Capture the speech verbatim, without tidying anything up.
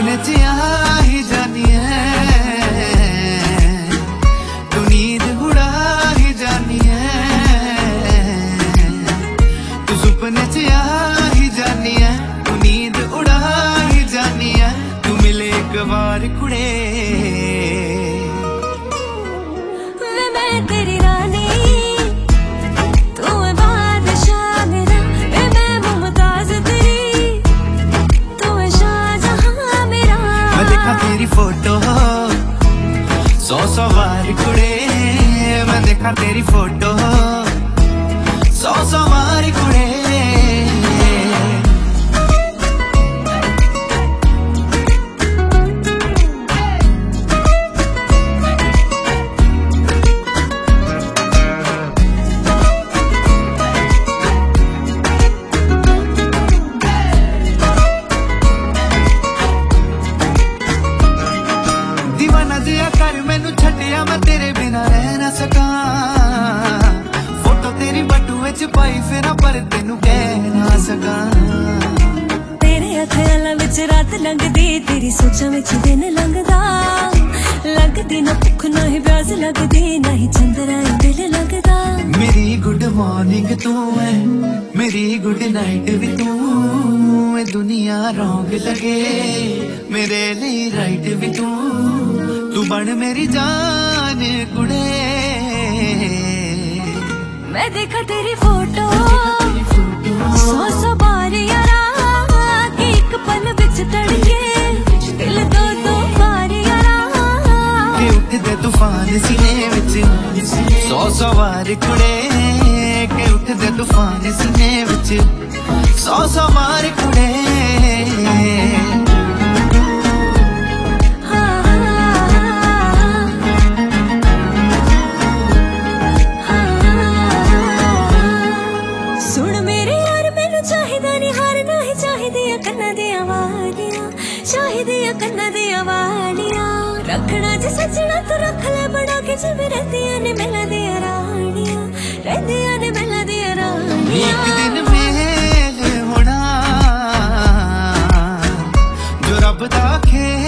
सुपने च आ ही जानी है, तू नींद उड़ा ही जानी है। तू सुपने च आ ही जानी है, तू नींद उड़ा ही जानी है। तू मिले एक बार कुड़े मैं तेरी रानी, तू है बादशाह मेरा, मैं मुमताज तेरी, तू है शाहजहां मेरा। मैं देखा तेरी फोटो सौ सौ बार कुड़े, मैं देखा तेरी फोटो सौ सौ बार कुड़े। दीवाना जिया कर मैनू छड्डिया, मैं तेरे बिना रह ना सका। फोटो तेरी बटुए च पाई फिर पर तेनू कह ना सका। तेरे ख्यालां विच रात लंघदी, तेरी सोचां विच दिन लंघदा। लगदी ना भुख ना ही प्यास लगदी, ना ही चंदरा दिल लगदा। मेरी गुड मॉर्निंग तू है, मेरी गुड नाइट भी तू है। दुनिया रॉन्ग लगे मेरे लिए राइट भी तू, तू बन मेरी जान कुड़े। मैं देखा तेरी फोटो सौ सौ बार यारा, कि एक पल बिच तड़के दिल दो दो बार यारा। के उठदे तूफान सीने विच सौ सौ बार कुड़े, के उठदे तूफान सीने विच सौ सौ बार कुड़े। चाहिदिया कन्ना दिया वालियां, रखना जे सजना तू रख ले बड़ा के, जिवें रहदियां ने मेला दिया रानियां, रहदियां ने मेला दिया रानियां। एक दिन मेल होना जो रब दा खेल